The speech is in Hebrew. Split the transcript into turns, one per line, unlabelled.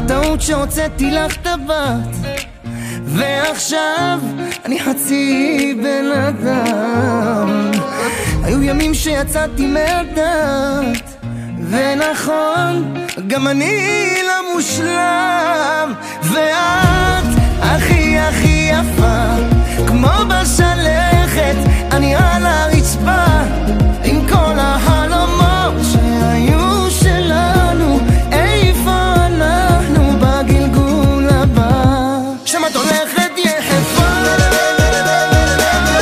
הטעות שהוצאתי לך טבעת, ועכשיו אני חצי בן אדם. היו ימים שיצאתי מהדעת, ונכון, גם אני לא מושלם. ואת הכי